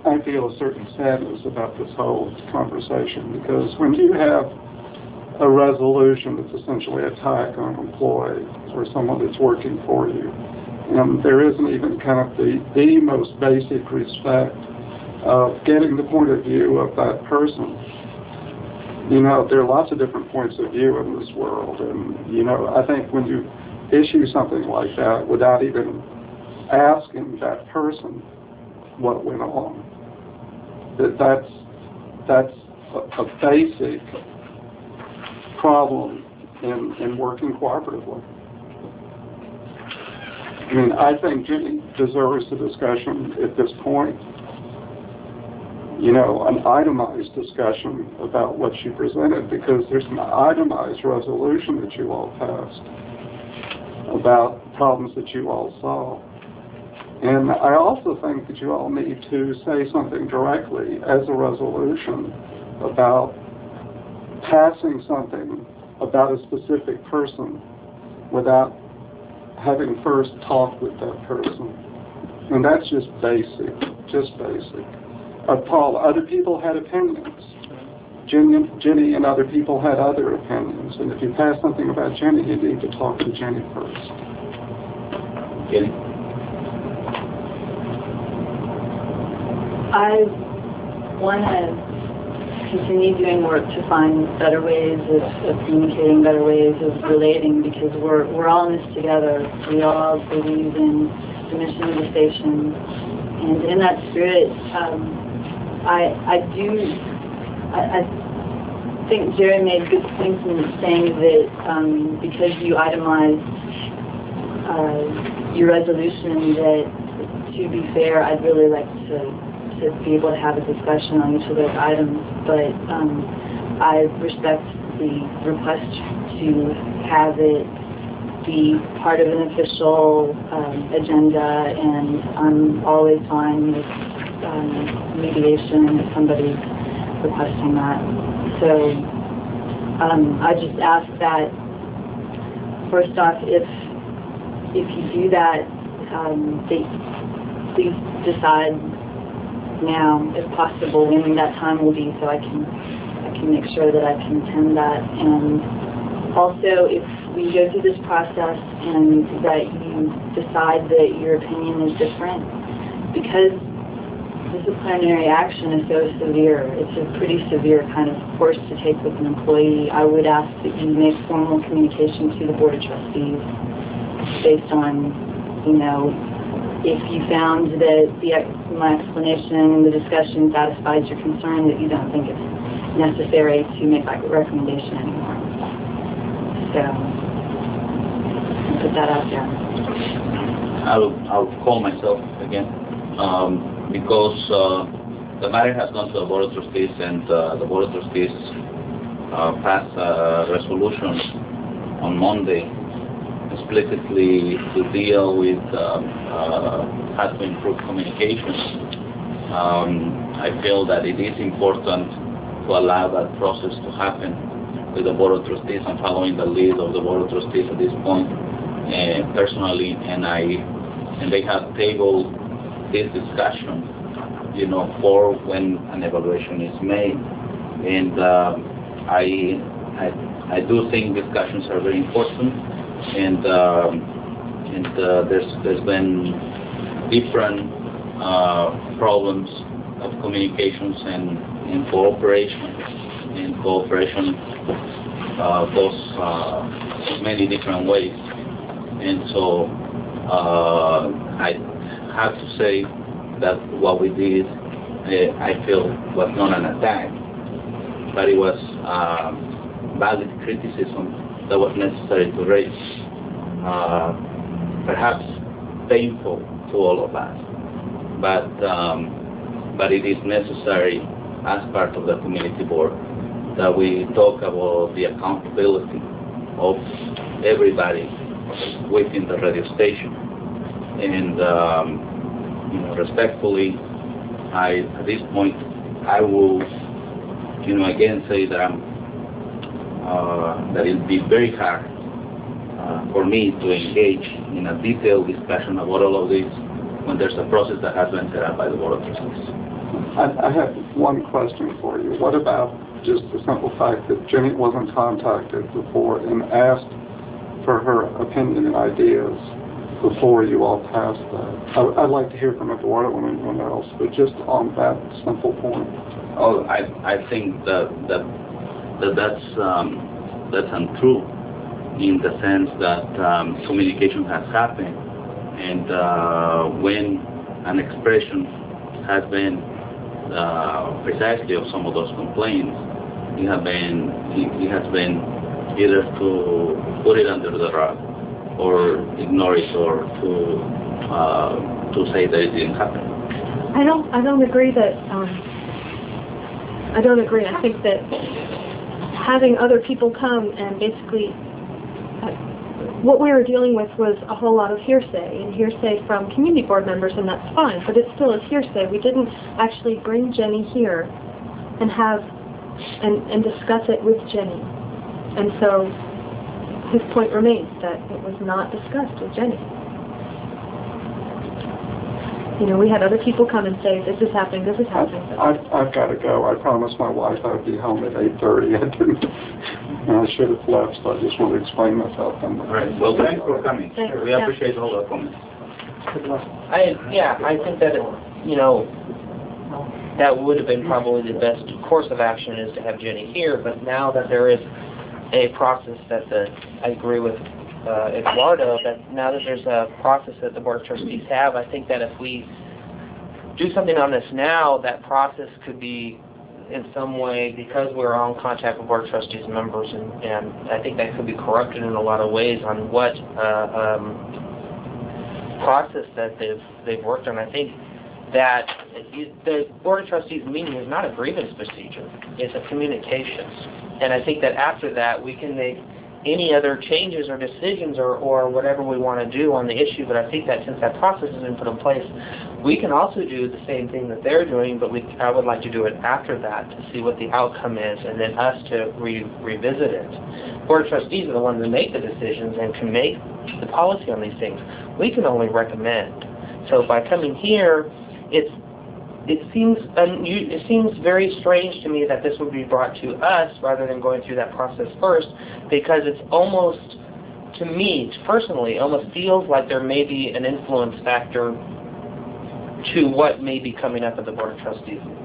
I feel a certain sadness about this whole conversation, because when you have a resolution that's essentially an attack on an employee or someone that's working for you, and there isn't even kind of the most basic respect of getting the point of view of that person. You know, there are lots of different points of view in this world, and, you know, I think when you issue something like that without even asking that person what went on, that's a basic problem in working cooperatively. I mean, I think Jenny deserves a discussion at this point, you know, an itemized discussion about what she presented, because there's an itemized resolution that you all passed about problems that you all saw. And I also think that you all need to say something directly as a resolution about passing something about a specific person without having first talked with that person. And that's just basic, just basic. Paul, other people had opinions. Jenny and other people had other opinions. And if you pass something about Jenny, you need to talk to Jenny first. Jenny? I want to continue doing work to find better ways of communicating, better ways of relating, because we're all in this together. We all believe in the mission of the station. And in that spirit, I think Jerry made good points in saying that because you itemized your resolution, that, to be fair, I'd really like to be able to have a discussion on each of those items. But I respect the request to have it be part of an official agenda, and I'm always fine with mediation if somebody's requesting that. So I just ask that, first off, if you do that, please decide now, if possible, when that time will be, so I can make sure that I can attend that. And also, if we go through this process and that you decide that your opinion is different, because disciplinary action is so severe, it's a pretty severe kind of course to take with an employee, I would ask that you make formal communication to the Board of Trustees based on, you know, if you found that my explanation and the discussion satisfies your concern, that you don't think it's necessary to make that recommendation anymore. So, put that out there. I'll call myself again, because the matter has gone to the Board of Trustees, and the Board of Trustees passed a resolution on Monday explicitly to deal with how to improve communications. I feel that it is important to allow that process to happen with the Board of Trustees. I'm following the lead of the Board of Trustees at this point personally, and they have tabled this discussion, you know, for when an evaluation is made. And I do think discussions are very important. And there's been different problems of communications and cooperation. And cooperation goes many different ways. And so I have to say that what we did, I feel, was not an attack, but it was valid criticism that was necessary to raise. Perhaps painful to all of us, but it is necessary as part of the community board that we talk about the accountability of everybody within the radio station. And you know, respectfully, at this point, I will, you know, again say that that it'll be very hard for me to engage in a detailed discussion about all of this when there's a process that has been set up by the Board of Trustees. I have one question for you. What about just the simple fact that Jenny wasn't contacted before and asked for her opinion and ideas before you all passed that? I'd like to hear from Eduardo and anyone else, but just on that simple point. Oh, I think that's untrue in the sense that communication has happened, and when an expression has been precisely of some of those complaints, it has been either to put it under the rug or ignore it, or to say that it didn't happen. I don't agree that. I don't agree. I think that having other people come and basically what we were dealing with was a whole lot of hearsay, and hearsay from community board members, and that's fine, but it still is hearsay. We didn't actually bring Jenny here and have and discuss it with Jenny. And so his point remains that it was not discussed with Jenny. You know, we had other people come and say, this is happening, this is happening. I've got to go. I promised my wife I'd be home at 8:30. I didn't, and I should have left, so I just want to explain myself. All right. Well, thanks for coming. We appreciate all the comments. I think that, you know, that would have been probably the best course of action, is to have Jenny here, but now that there is a process that I agree with Eduardo, that now that there's a process that the Board of Trustees have, I think that if we do something on this now, that process could be in some way, because we're all in contact with Board of Trustees members, and I think that could be corrupted in a lot of ways on what process that they've worked on. I think that the Board of Trustees meeting is not a grievance procedure, it's a communications. And I think that after that we can make any other changes or decisions or whatever we want to do on the issue, but I think that since that process has been put in place, we can also do the same thing that they're doing, but I would like to do it after that to see what the outcome is, and then us to revisit it. Board of Trustees are the ones that make the decisions and can make the policy on these things. We can only recommend. So by coming here, it seems very strange to me that this would be brought to us rather than going through that process first, because it's almost, to me personally, almost feels like there may be an influence factor to what may be coming up at the Board of Trustees